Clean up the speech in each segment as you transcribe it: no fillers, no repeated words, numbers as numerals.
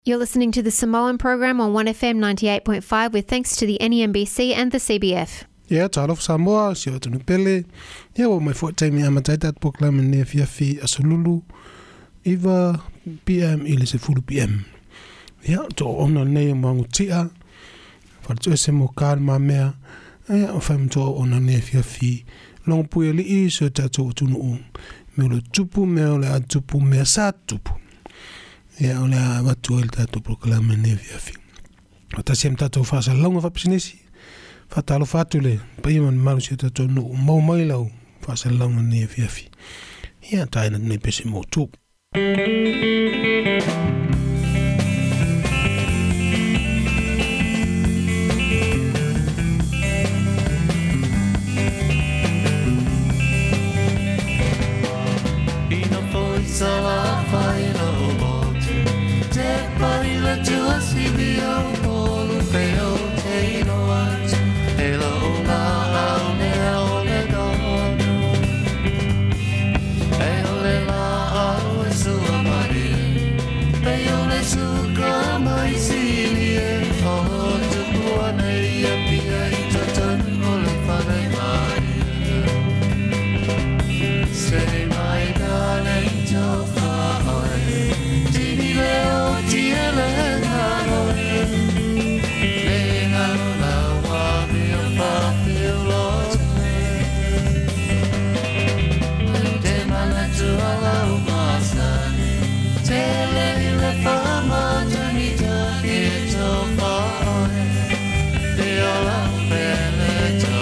You're listening to the Samoan program on 1FM 98.5 with thanks to the NEMBC and the CBF. Ia talofa Samoa sia tunu pele ia wa mai fo taimi amatai tat program ne fiafi asululu iva PM ile se fulu PM ia to ona nei mangutia fa to se mo calma mea ia fa mto ona ne fiafi long pueli I so tato tunu me lo tupu me ole tupu me sa tupu ia ole watu el tato program ne fiafi ata sem tato fa sa longa fa business fatalo fatule paiman malusia tato no mau mai lau fasalanga ne fiafi ia taina ne pese mo tu Ina foi sala faina o bote te parila tu asibio polo peo te no art hello na au ne au ne dono ele la au su amari peo le su kamai sinie o tu buana ia pia I tatan o le fare mai say my darling to far tini leo tiele ngaloe le ngalo la wa mi fa feel lost te mana tu ala umasa tele ile fama tani ta to far te ala bele to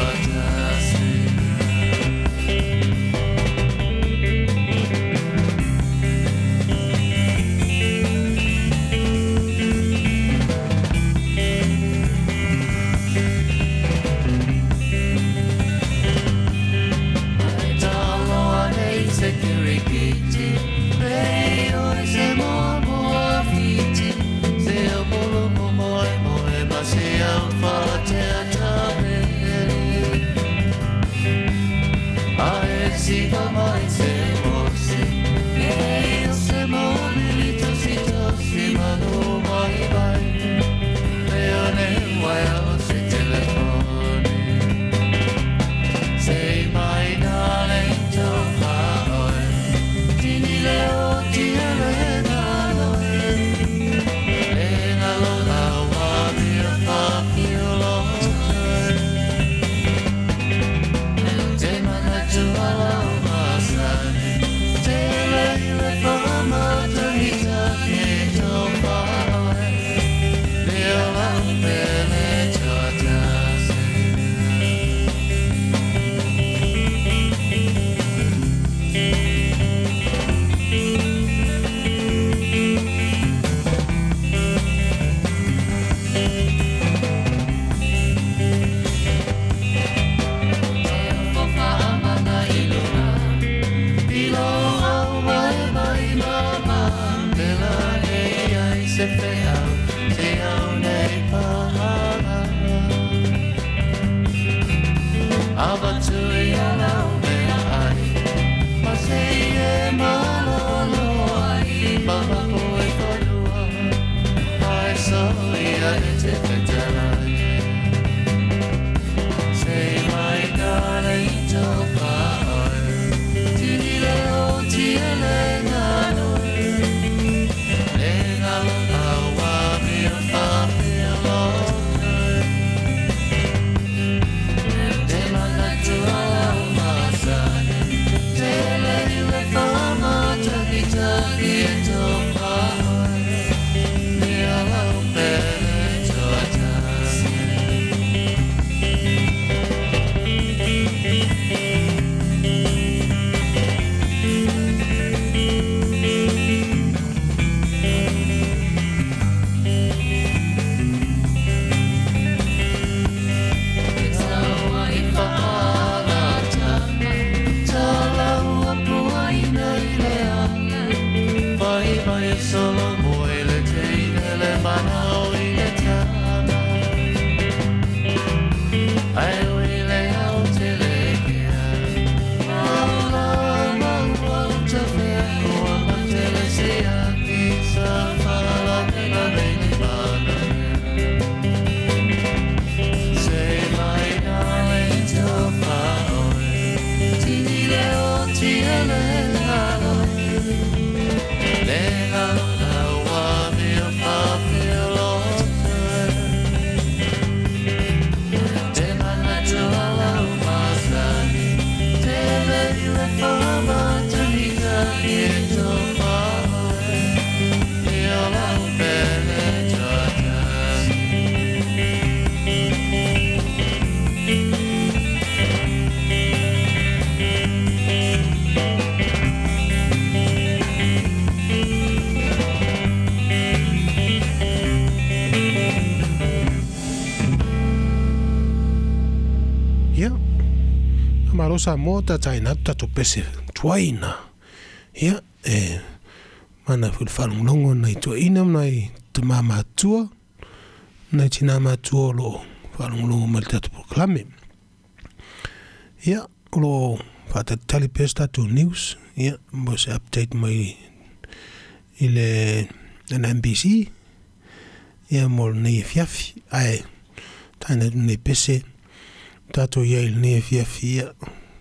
Samoa ta taina tato pese tuaina. Ia, mana whalongo nei tuaina nei te mamatua, nei tina matua lo whalongo mai tato proklame. Ia, lo whatatali pese tato news, ia, mo se update mai ile NBC, ia mo nei fiafi, ai, taina nei pese, tato iai nei fiafi, ia,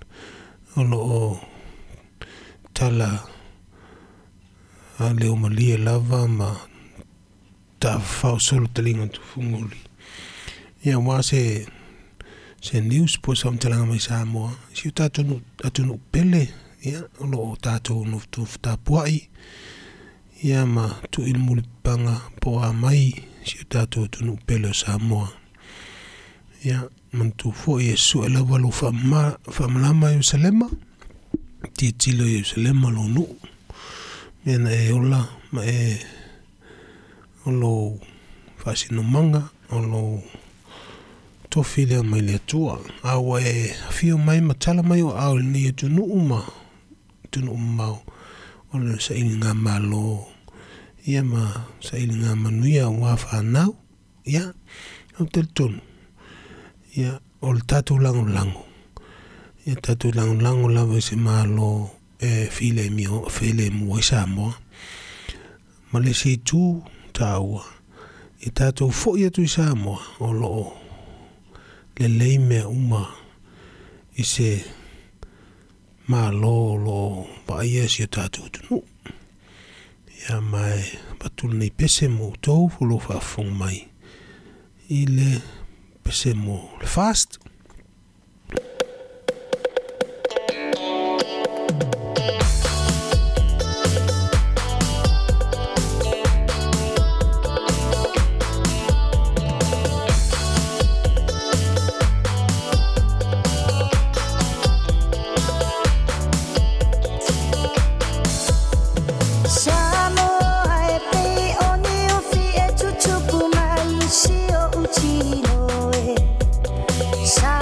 o tala a leo malia lava ma ta fau solo talinga tu funguli. Ia wa se news po sa mtalanga mai Samoa. Si tato nu pele, ia lo tato nu tu tapuai. Ia ma tu ilmuli panga po a mai si tato tu nu pele Samoa. Ia man tu fo Yesu e lava lo famlama Yerusalema. Titilo Yerusalema lo nu. Mena e ola ma e olo fasino manga olo tofile mai le tua awa e fio mai matala mai o au ni tunu uma olo sa ilinga malo ia ma sa ilinga manuia wa fa nau ia hotel tonu ia ol tatu lango ia tatu lango lava se malo file mo Samoa ma le si tu taua i tatou fo'i atu i Samoa o loo le lei mea uma i se malo lo paia si o tatou tunu ia mai patul nei pese mo tou fulo whafong mai i le pese mo le fast. Sa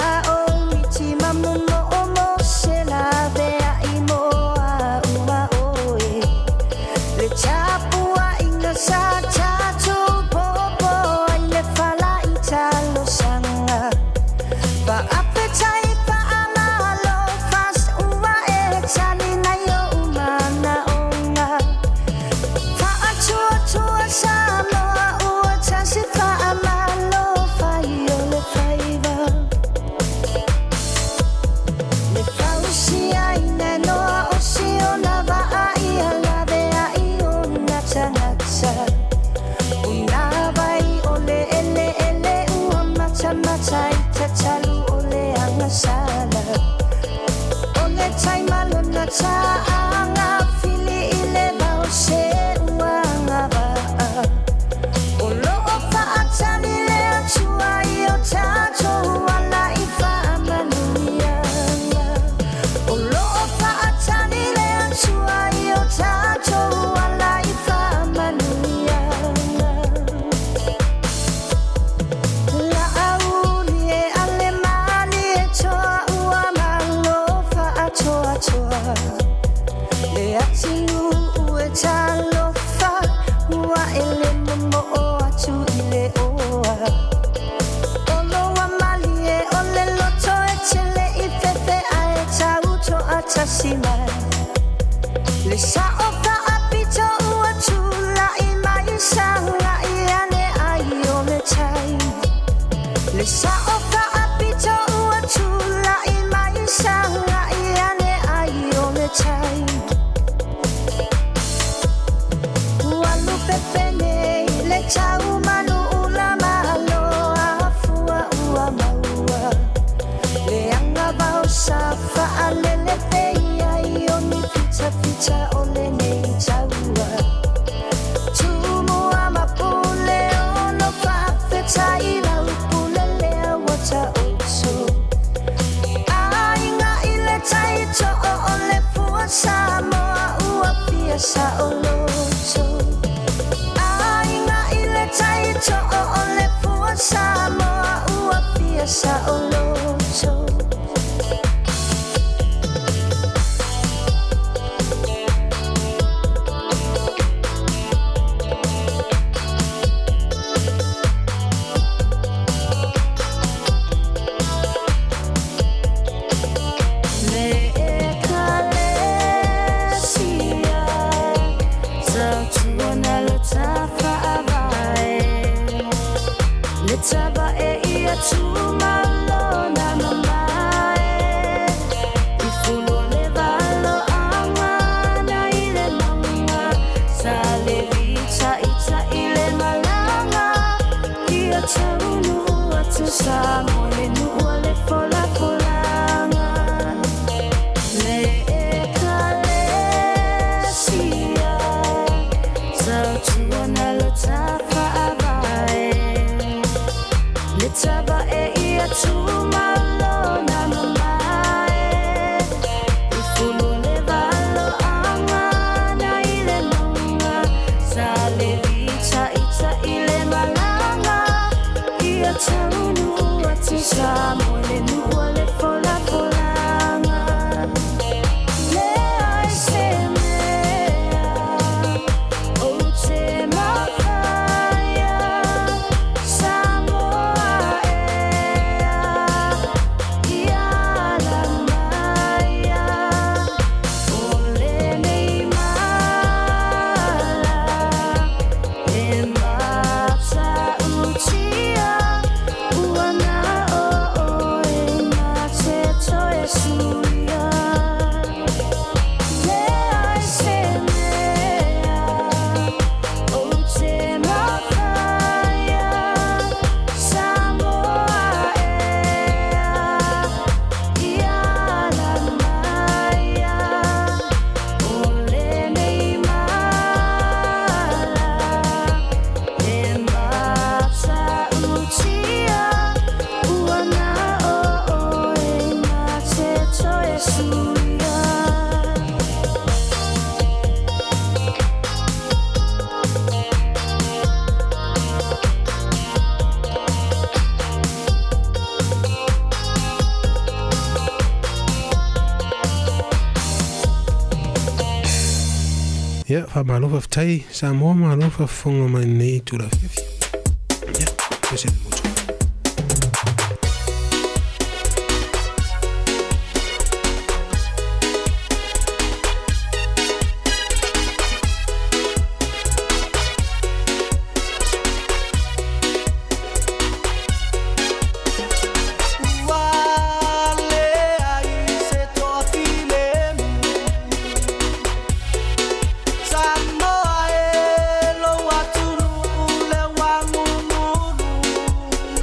taba e ia tumalo na mamae Ifulu le valo anga na ile manga Sa le vita ita ile malanga Ia taunu atu sa mole nua le fola folanga Le e kale sia Sa tuana lo tafa avae Le taba e ia tumalo na mamae Ifulu le valo anga na ile nunga Sa le vita ita ile malanga Ia taunu atu sa mole nua le fola folanga Le ai se mea o te mawhaya Samoa ea ia la maya O le nei mala e mata utia Uana o e mate toe suia Le ai se mea o te mawhaya Samoa ea ia la maya O le nei mala e mata utia Uana o e mate toe suia Ja, fa malofa ftai sa mo malofa fonga mai nei tu la fifi. Ja, pese mucho. Samoa e lo aturu le wangu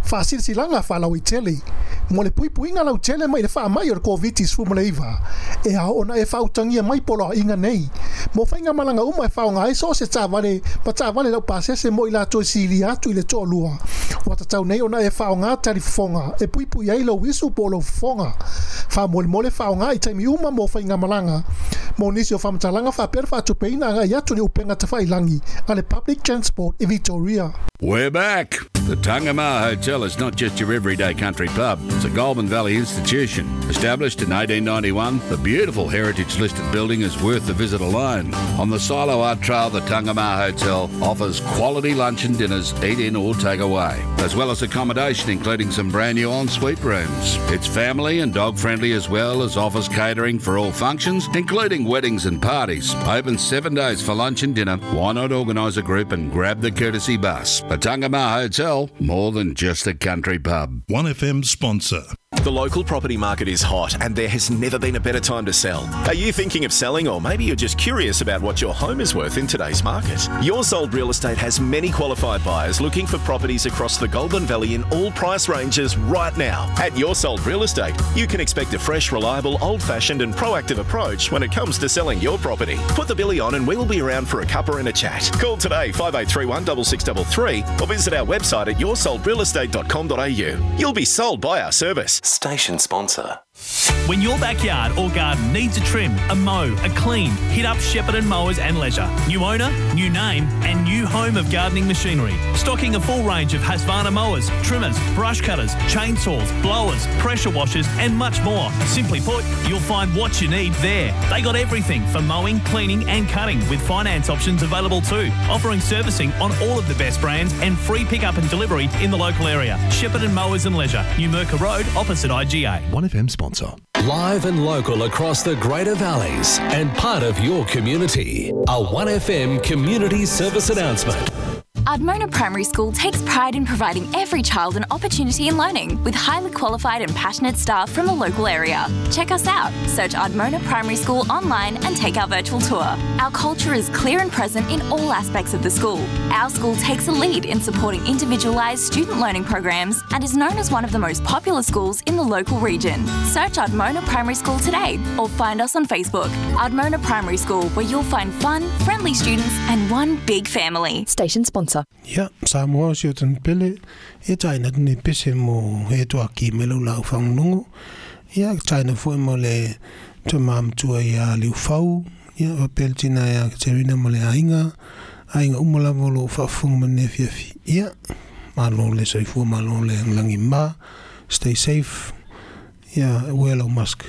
Whaasilanga whalau I tele. Mo le puipuinga lau tele mai le wha mai o le COVID-19 fu mo le iwa. E a ona e whautangia mai polo inga nei. Mo whainga malanga uma e whaonga e so se tāwale, pa tāwale lau pasese mo I la toi sili atu I le tō lua. Wata tau nei ona e whaonga tari fonga. E puipui ai lau isu polo fonga. Wha mole whaonga I taimi uma mo whainga malanga. Mo nisi o whamatalanga wha pera wha tupeina nga I atu ni upenga te whailangi. Ale public transport I Victoria. We're back. The Tangamaha Hotel is not just your everyday country pub. It's a Goulburn Valley institution. Established in 1891, the beautiful heritage-listed building is worth the visit alone. On the Silo Art Trail, the Tangamaha Hotel offers quality lunch and dinners, eat in or take away, as well as accommodation including some brand new ensuite rooms. It's family and dog-friendly as well as offers catering for all functions, including weddings and parties. Open 7 days for lunch and dinner. Why not organise a group and grab the courtesy bus? The Tangamaha Hotel, more than just a country pub. 1FM sponsor. The local property market is hot and there has never been a better time to sell. Are you thinking of selling, or maybe you're just curious about what your home is worth in today's market? Your Sold Real Estate has many qualified buyers looking for properties across the Goulburn Valley in all price ranges right now. At Your Sold Real Estate, you can expect a fresh, reliable, old-fashioned and proactive approach when it comes to selling your property. Put the billy on and we will be around for a cuppa and a chat. Call today 5831 6633 or visit our website at yoursoldrealestate.com.au. You'll be sold by our service. Station sponsor. When your backyard or garden needs a trim, a mow, a clean, hit up Shepparton Mowers and Leisure. New owner, new name and new home of gardening machinery. Stocking a full range of Husqvarna mowers, trimmers, brush cutters, chainsaws, blowers, pressure washers and much more. Simply put, you'll find what you need there. They got everything for mowing, cleaning and cutting with finance options available too. Offering servicing on all of the best brands and free pickup and delivery in the local area. Shepparton Mowers and Leisure, New Merker Road opposite IGA. 1FM sponsor. Live and local across the Greater Valleys and part of your community. A 1FM community service announcement. Ardmona Primary School takes pride in providing every child an opportunity in learning with highly qualified and passionate staff from the local area. Check us out. Search Ardmona Primary School online and take our virtual tour. Our culture is clear and present in all aspects of the school. Our school takes a lead in supporting individualised student learning programs and is known as one of the most popular schools in the local region. Search Ardmona Primary School today or find us on Facebook. Ardmona Primary School, where you'll find fun, friendly students and one big family. Station sponsor. Ja, Samoa si o tan pele, e taina tuni pese mo he toa ki me lau lau whangunungu. Ia, taina fwoi mo le te mamtua ia liu whau. Ia, o peltina ia Katerina mo le ainga umala volo whafunga mane fiafi. Ia, malo le soifua, malo le langi ma. Stay safe. Ia, Elon Musk.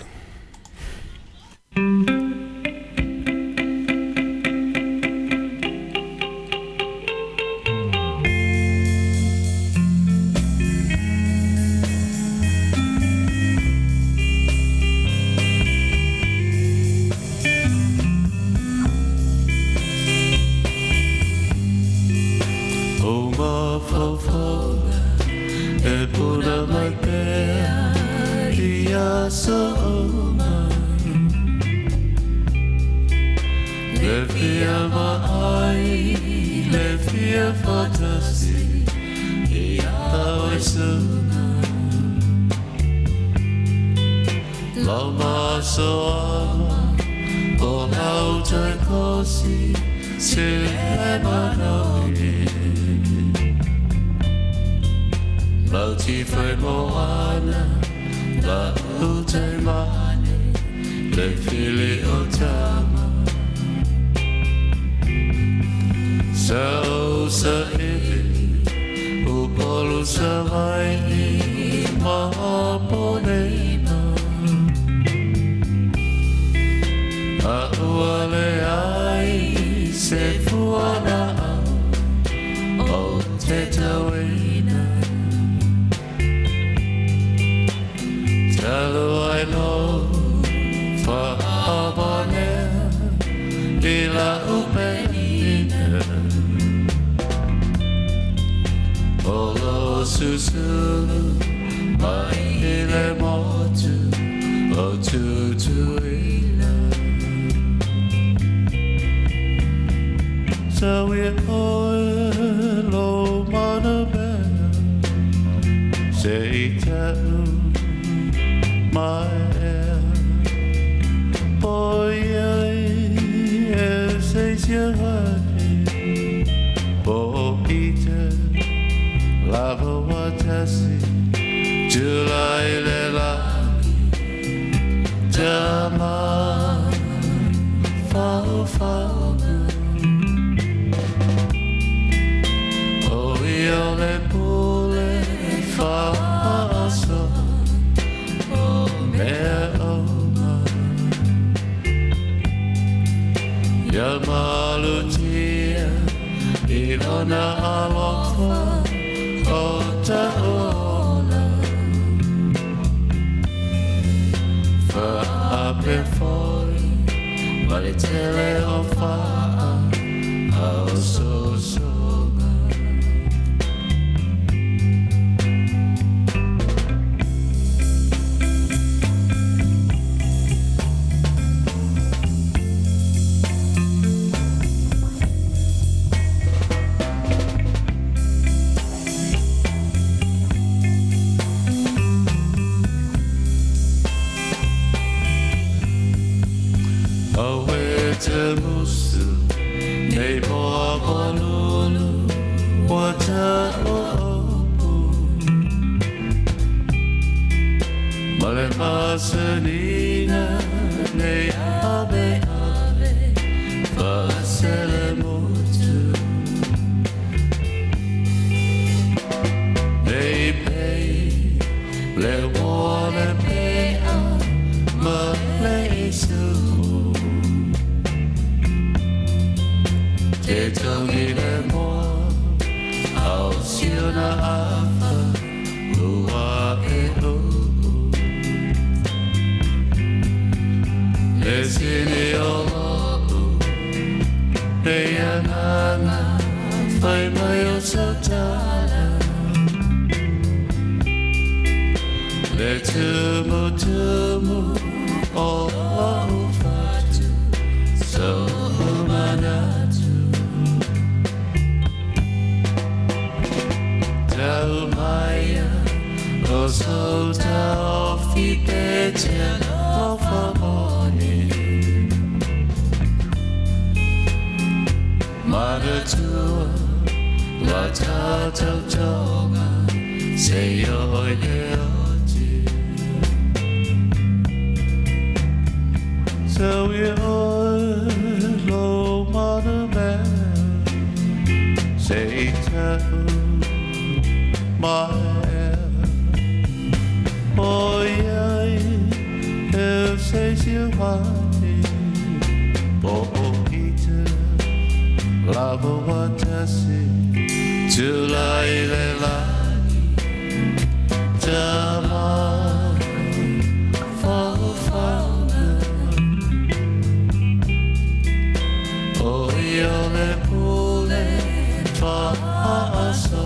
Say tell my boy says your heart boy Peter lava watasi July lela jama far far oh yo le pule far so oh me Yamalutia Ilona Alofa Otaola For up and falling But it's a of fire Oh so Musu, nei moa polulu, wata opu. Male masanina, nei ave ave, fasele mutu. Nei pei, le wale pea, male isu. Te tongi le moa, au siona afa, ua e uu. Le sini o lo'u, le anana, whai mai o sautala. Le tumu o au fatu, so manatu. Tau Maya, o so tau fi petia o famoni. Mada tua, la tata tonga, se yo e oti. So we all lo mada man, say tau. My oh yeah, if says you want oh eater, lava watasi, July lelani, jama, fafana, oh yole pule, faaso.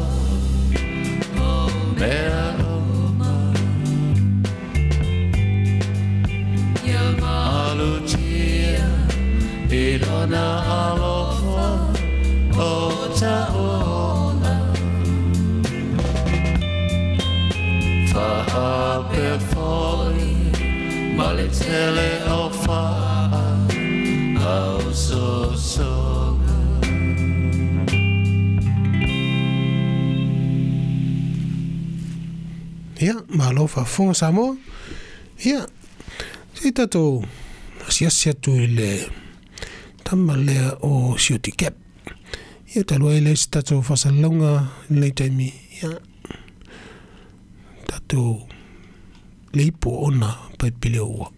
Yamalutia Ilona Alofa Otaola Fa'ape foi Malitele ofa Au so Ia, malofa fonga Samoa. Ia, si tato asiasi atu i le tama lea o sioti cap. Ia talua i le si tato whasalonga le taimi. Ia, tato le ipo ona pai pili o ua.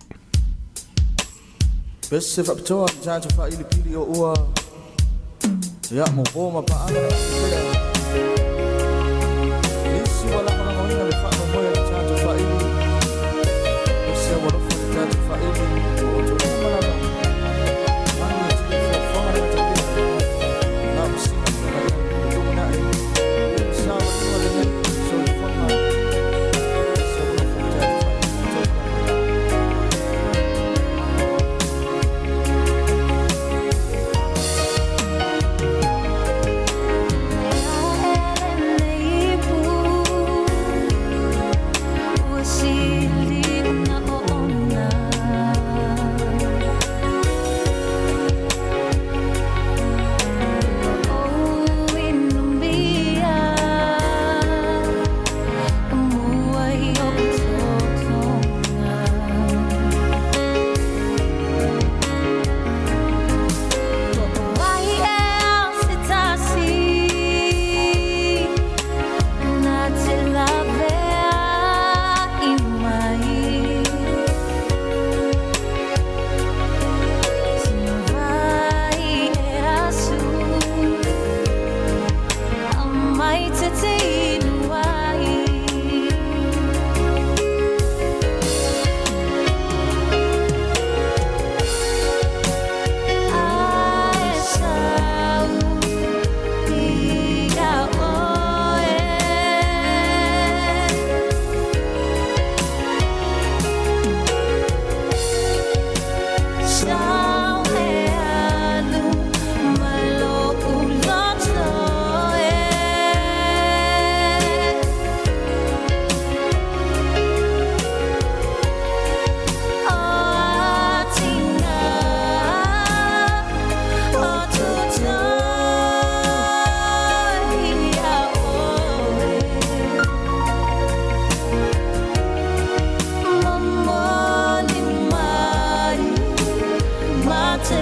Pese whapitoa ki tātou whaili pili o ua. Ia, mo pōma pa ana. Isi wala mana ngoinga le whaka moia ki tātou whaili. Isi wala whaka tātou whaili. O to umarama. Manu e tiki whawhanga na tātou. Nā usina ki whaili. O to unai. Sāwa tua le nei. So i whaka. Isi wala whaka tātou whaili.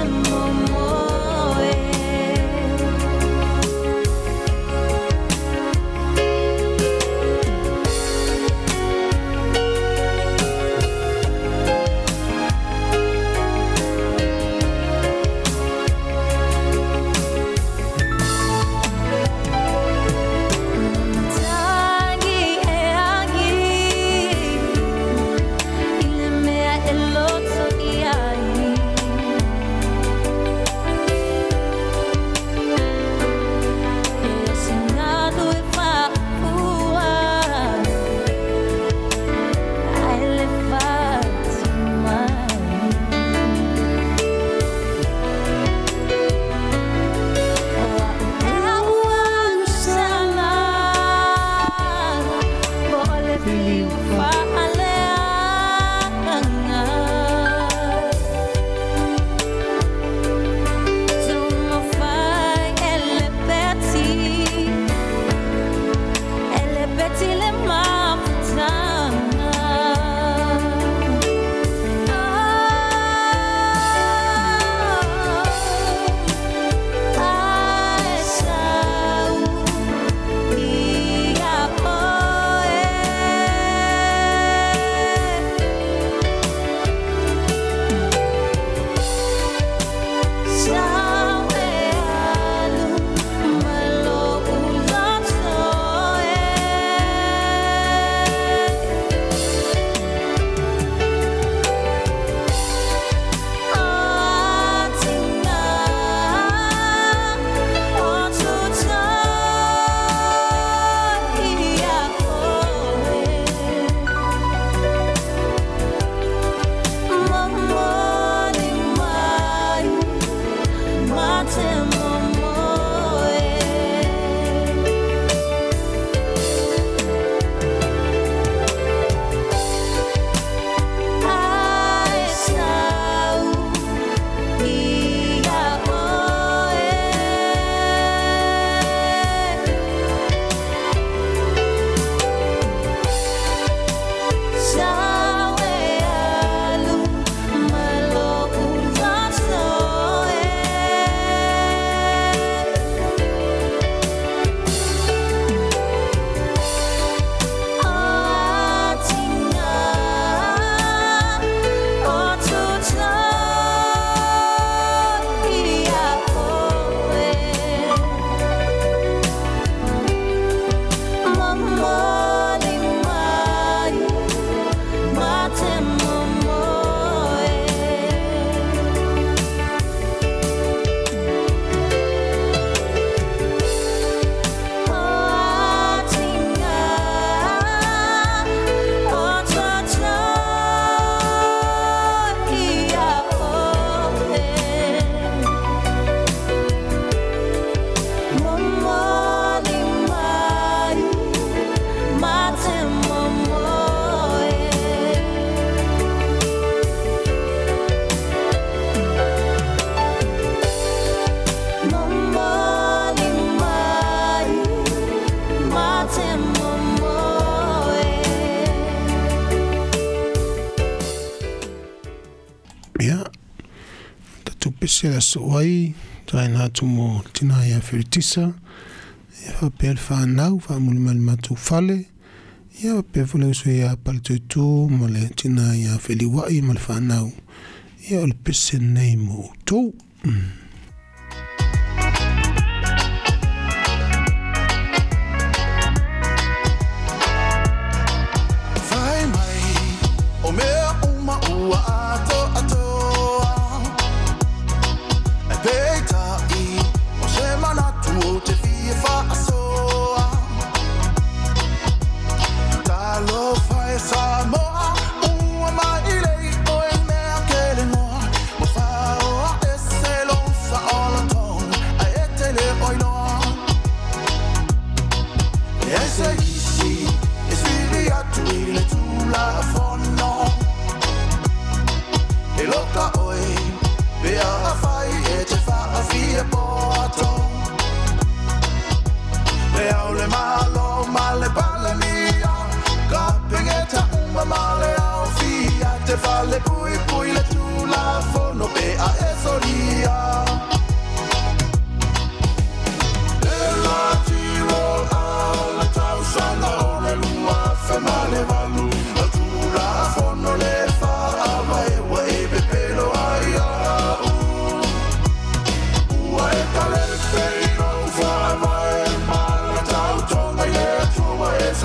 pese la soai taina tumo tina ya feritisa ya pel fa nau fa mulmal matu fale ya pe fule so ya palto mole tina ya feliwai mal fa nau ya el pese nemo to Samoa, uma ilei o e mea kele noa, mo whao ese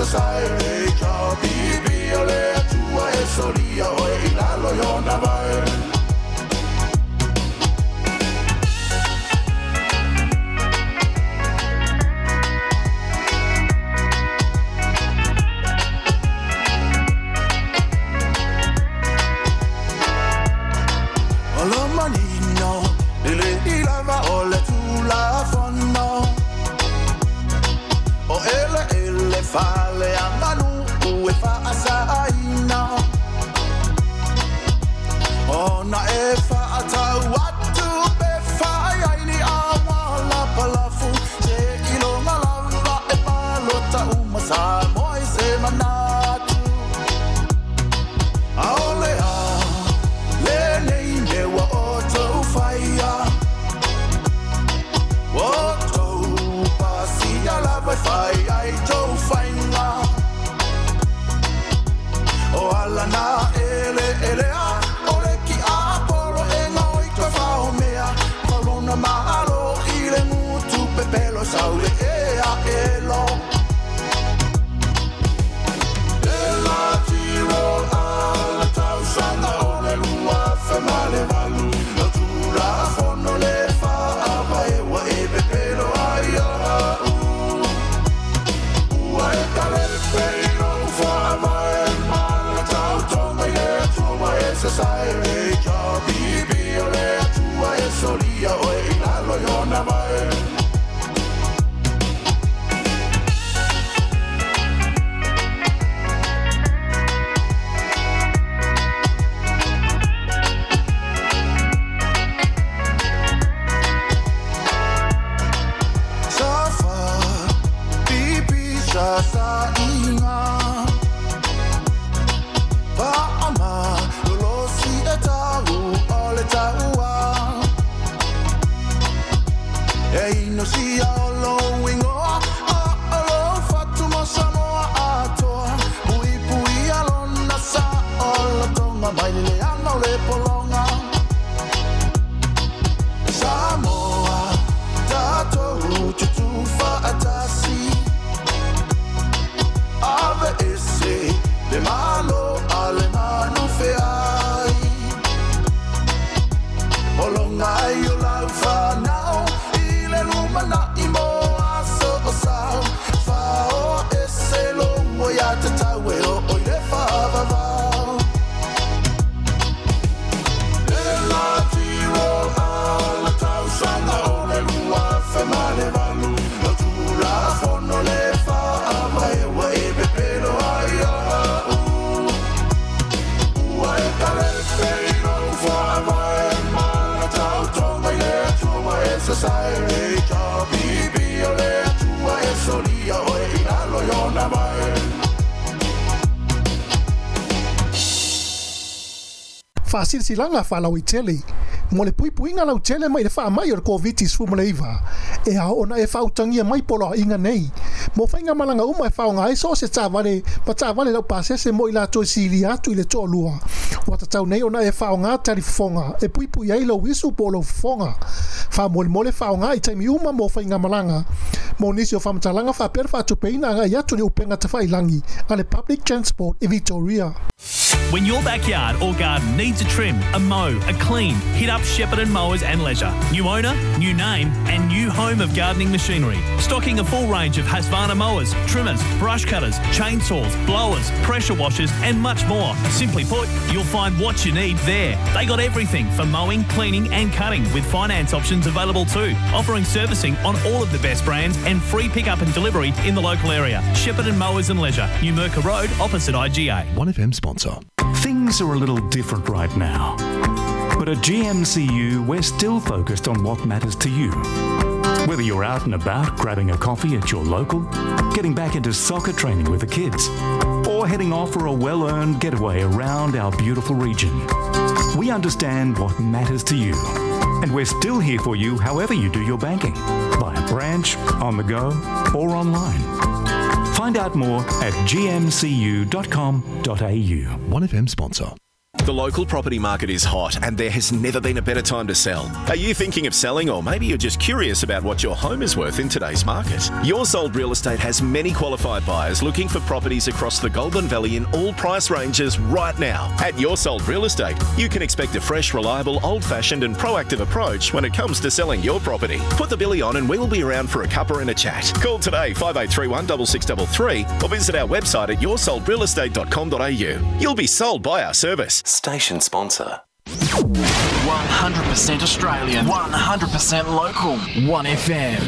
sai e cha bibi o le atua e soria o e ilalo yo na vai Olo manino ele ilava o le tula fono o ele fale amanu e fa asaina ona e fa atau atu be fa ai awala palafu se ilonga lava e palota umasa moi se manatu aolea le nei ne wa oto faia oto pasia lava fai ai jo fainga o ala na ele a ole ki a polo e ngoi ka fao mea kolona mahalo i le mutu pepelo saule e a elo e la tiro ala tau sana ole lua female valu no tura fono le fa ava e wa e pepelo ai a ua e kale peiro fa ava e mala tau tonga e tua e se sai e cha bibi o le tua e solia o e ilalo yo na vai Safa, bibi sa inga Paama, lolosi e tau, ole taua E ino si alo ingoa, alo fatu mo samoa atoa Pui pui alona sa, ola tonga mai le anga o le polonga Samoa, tatou tutu faatasi Ave ese, le malo ale manu feai Olonga i o lau whanau I le lumana i mo aso o sau Whao ese longo ia te tau e o i le whavavau E la tiro ala tau sanga o le lua whamale valu No tura fono le whaava e wa e pepero ai a ua e kale peiro whaava e mala tau tonga i le atua e sa sai e cha bibi o le atua e solia o e ilalo yo na vai Fasilsilanga falau i tele. Mo le puipuinga lau tele mai le wha mai o le COVID-19 mo le iwa. E a ona e whautangia mai polo inga nei. Mo whainga malanga uma e whaonga e so se tāwale, pa tāwale lau pasese mo i la toi sili atu i le tō lua. Wata tau nei ona e whaonga tari fonga, e puipui ai lau isu polo fonga. Wha mole whaonga i taimi uma mo whainga malanga. Mo nisi o whamatalanga wha pera whatupeina nga i atu ni upenga te whailangi, a le public transport e Victoria. When your backyard or garden needs a trim, a mow, a clean, hit up Shepparton Mowers and Leisure. New owner, new name and new home of gardening machinery. Stocking a full range of Husqvarna mowers, trimmers, brush cutters, chainsaws, blowers, pressure washers and much more. Simply put, you'll find what you need there. They got everything for mowing, cleaning and cutting with finance options available too. Offering servicing on all of the best brands and free pickup and delivery in the local area. Shepparton Mowers and Leisure, New Merca Road opposite IGA. 1FM sponsor. Things are a little different right now. But at GMCU, we're still focused on what matters to you. Whether you're out and about grabbing a coffee at your local, getting back into soccer training with the kids, or heading off for a well-earned getaway around our beautiful region, we understand what matters to you. And we're still here for you however you do your banking, via branch, on the go, or online. Find out more at gmcu.com.au. 1FM sponsor. The local property market is hot and there has never been a better time to sell. Are you thinking of selling, or maybe you're just curious about what your home is worth in today's market? Your Sold Real Estate has many qualified buyers looking for properties across the Goulburn Valley in all price ranges right now. At Your Sold Real Estate, you can expect a fresh, reliable, old-fashioned and proactive approach when it comes to selling your property. Put the billy on and we will be around for a cuppa and a chat. Call today 5831 6633 or visit our website at yoursoldrealestate.com.au. You'll be sold by our service. Station sponsor. 100% Australian, 100% local, 1FM.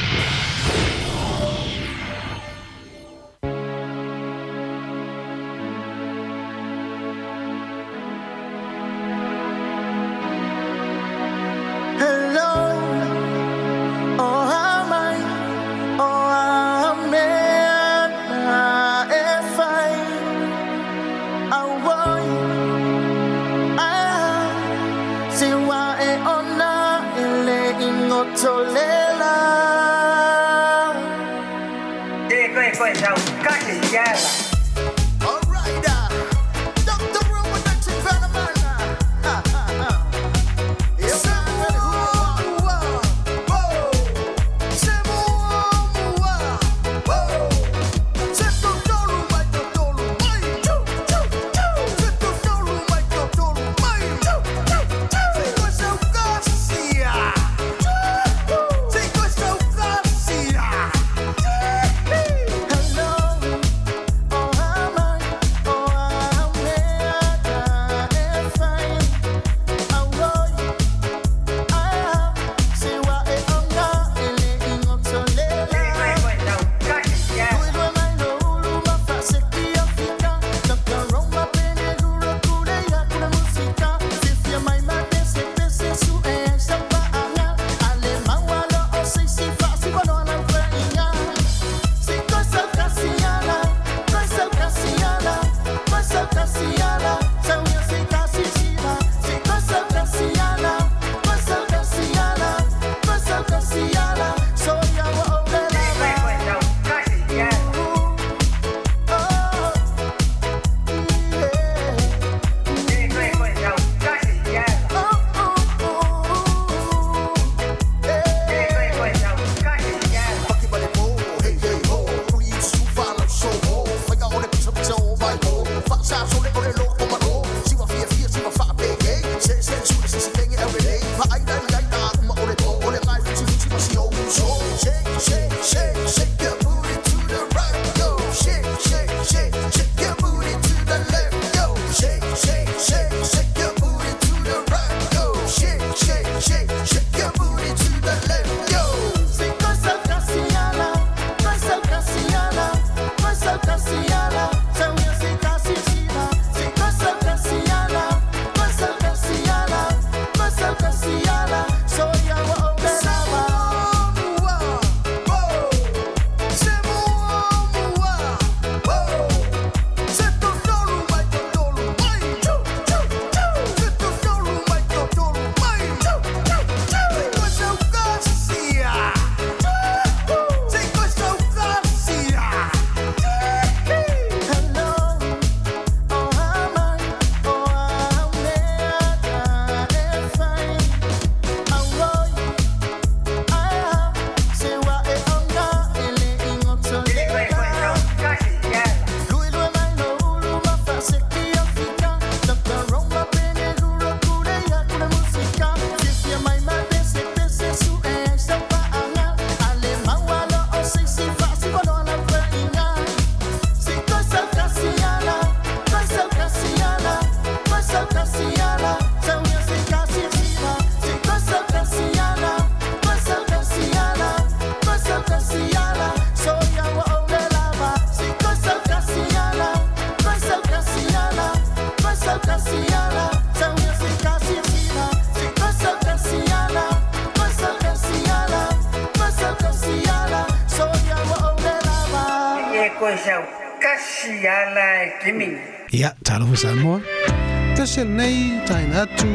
Ya, talo Samoa. Tasel nei taina tu.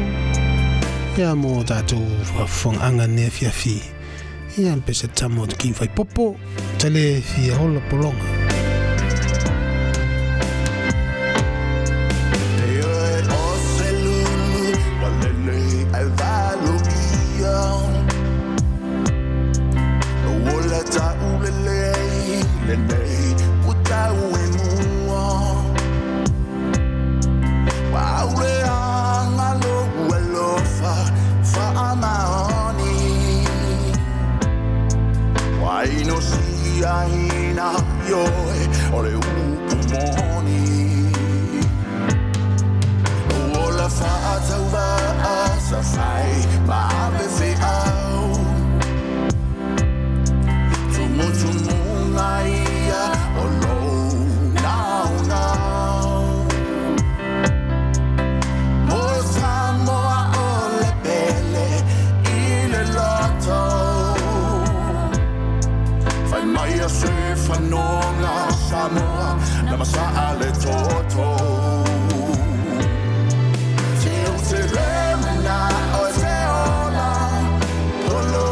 Ya mo tatu fong angane fiafi. Ya pese tamo ki vai popo. Tale fi hola polonga. Ose nei utau e mua waule anga lo ualofa whaamaoni waino si aina yoe ole upumoni ola whaatau wa asa whai maame whiau tumu ngaia o lou nau nau mo Samoa o le pele i le loto fai mai a se whanonga Samoa na masaa le toto te o te remena o te ola polo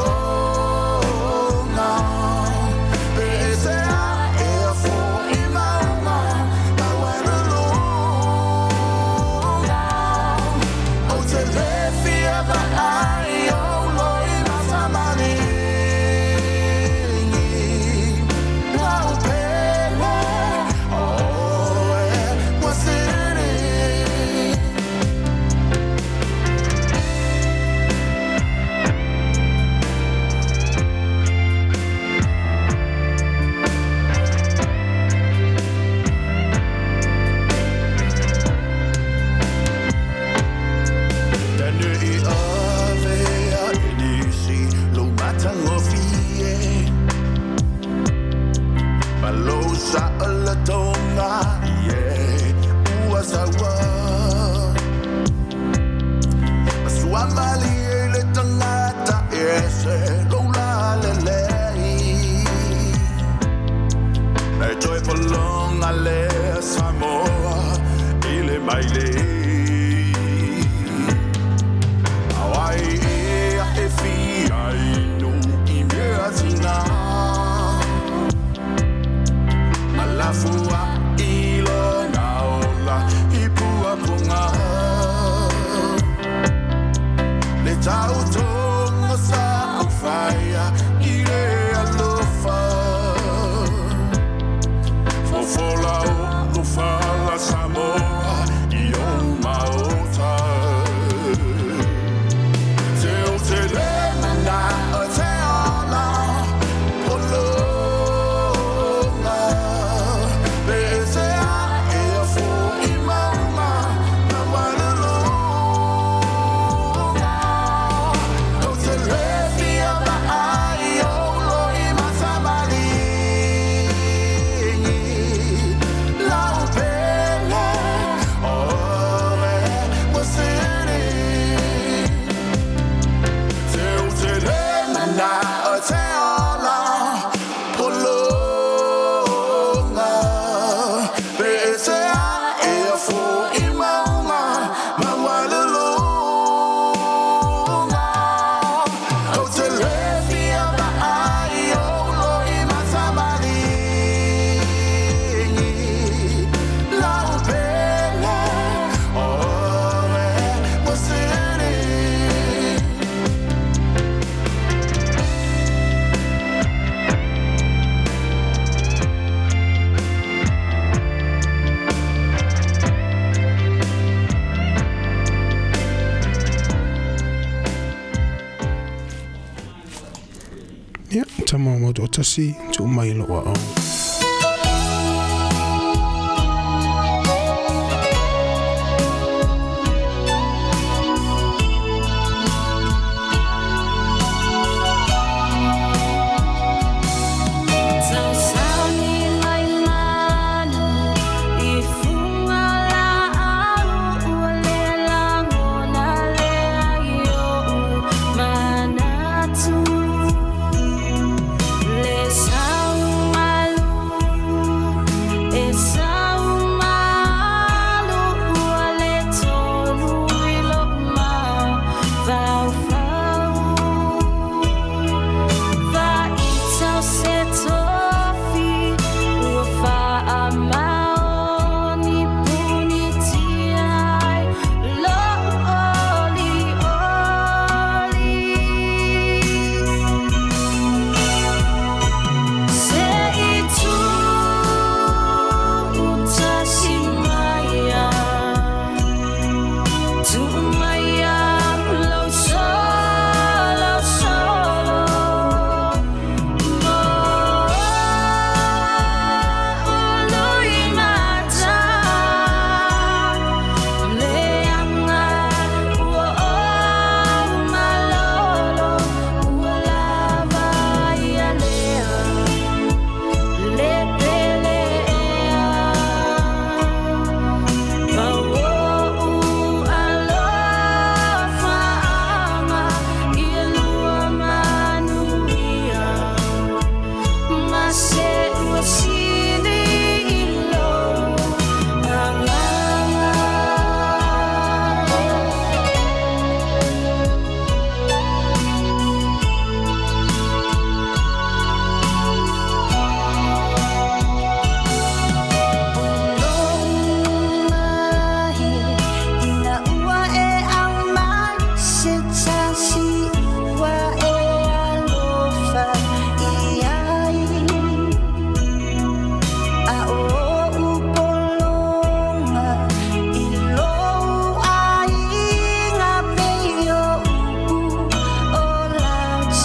Tama mo to tasi tu mai lo wa. Manatu le sau malu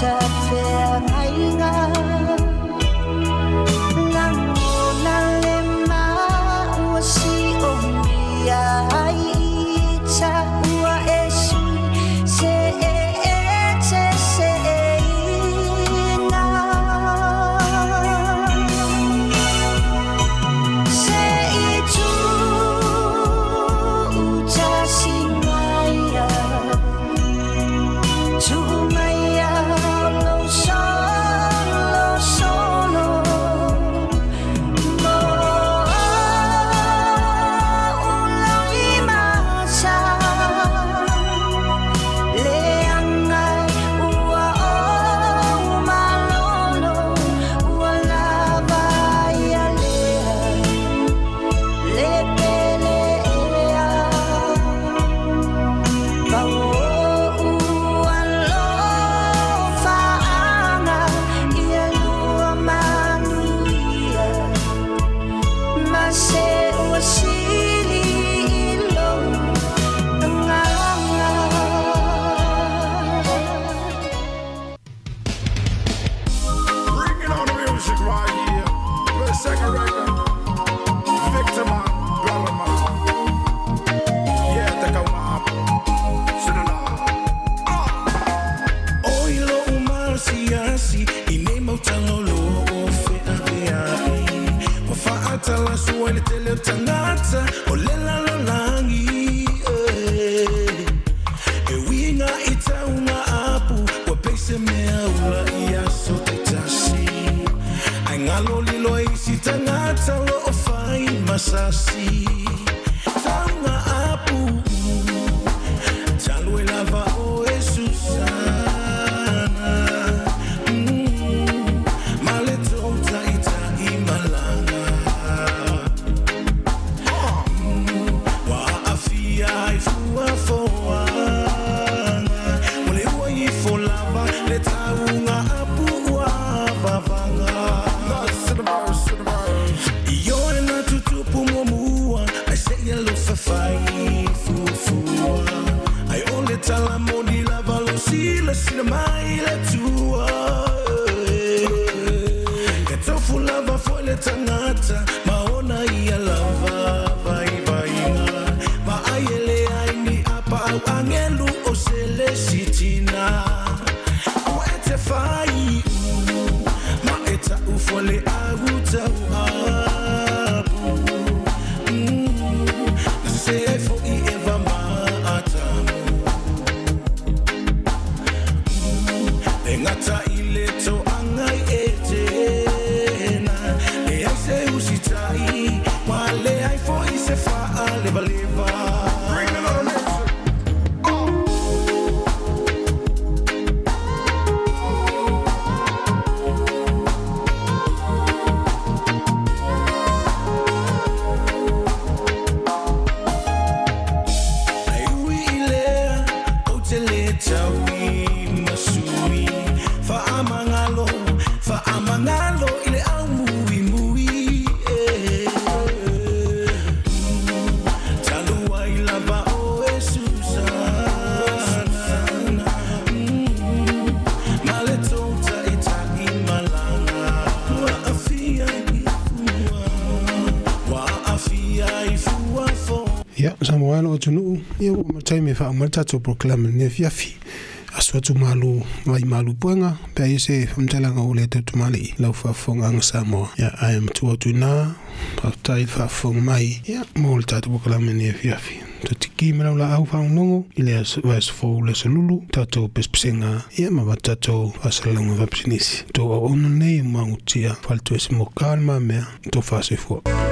Tunu ia o matai me fa mata to proclaim ne fiafi aswa tu malu malu puanga pe ise famtela nga ule te tu mali la fa fonga nga samo ya I am tu na pa tai fa fong mai ya molta to proclaim ne fiafi to tiki me la au fa nongo ile as fo le solulu tato pespenga ia ma batato asalanga va psinisi to ono nei mautia falto es mo calma me to fa se fo